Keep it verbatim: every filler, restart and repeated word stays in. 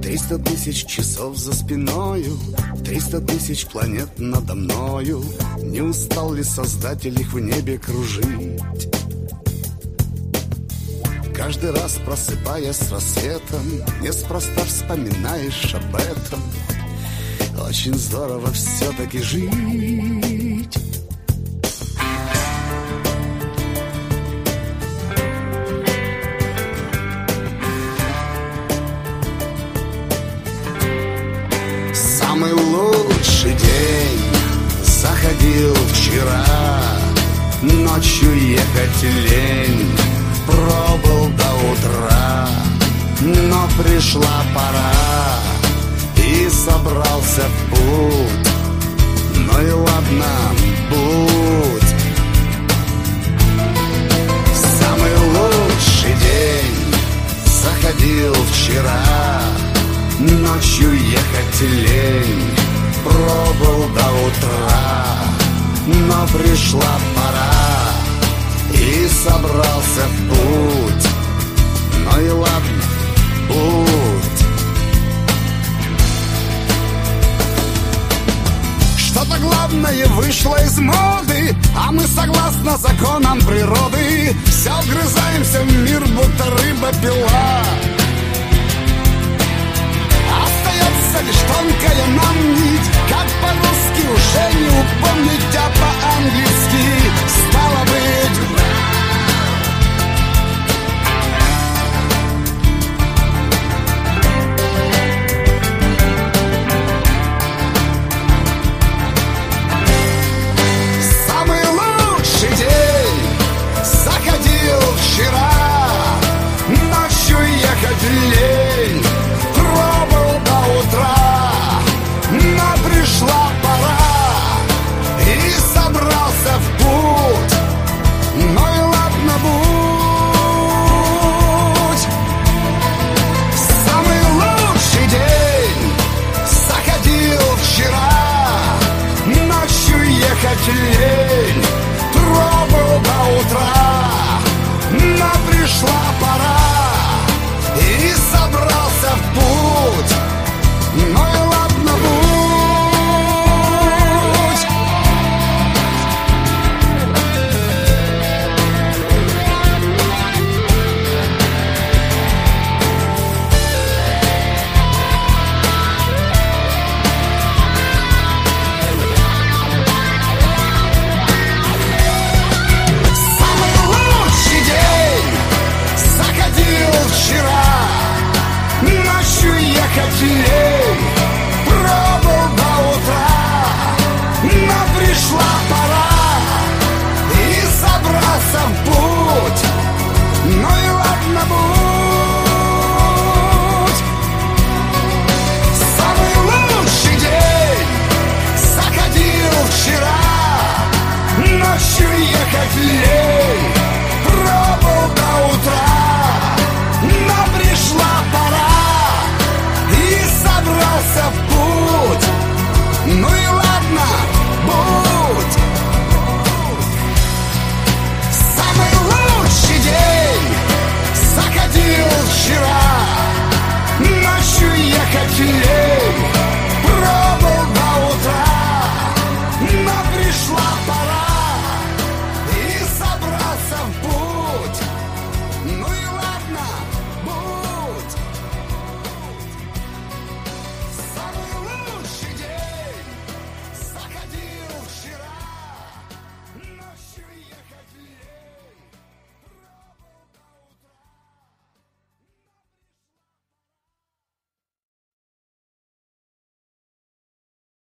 Триста тысяч часов за спиною, триста тысяч планет надо мною. Не устал ли Создатель их в небе кружить? Каждый раз, просыпаясь с рассветом, неспроста вспоминаешь об этом. Очень здорово все-таки жить. Самый лучший день заходил вчера. Ночью ехать лень, пробыл до утра. Но пришла пора, и собрался в путь. Ну и ладно, будь. Самый лучший день заходил вчера. Ночью ехать лень, пробыл до утра. Но пришла пора, и собрался в путь. Ну и ладно, будь. Что-то главное вышло из моды, а мы согласно законам природы все вгрызаемся в мир, будто рыба-пила. Остается лишь тонкая нам нить,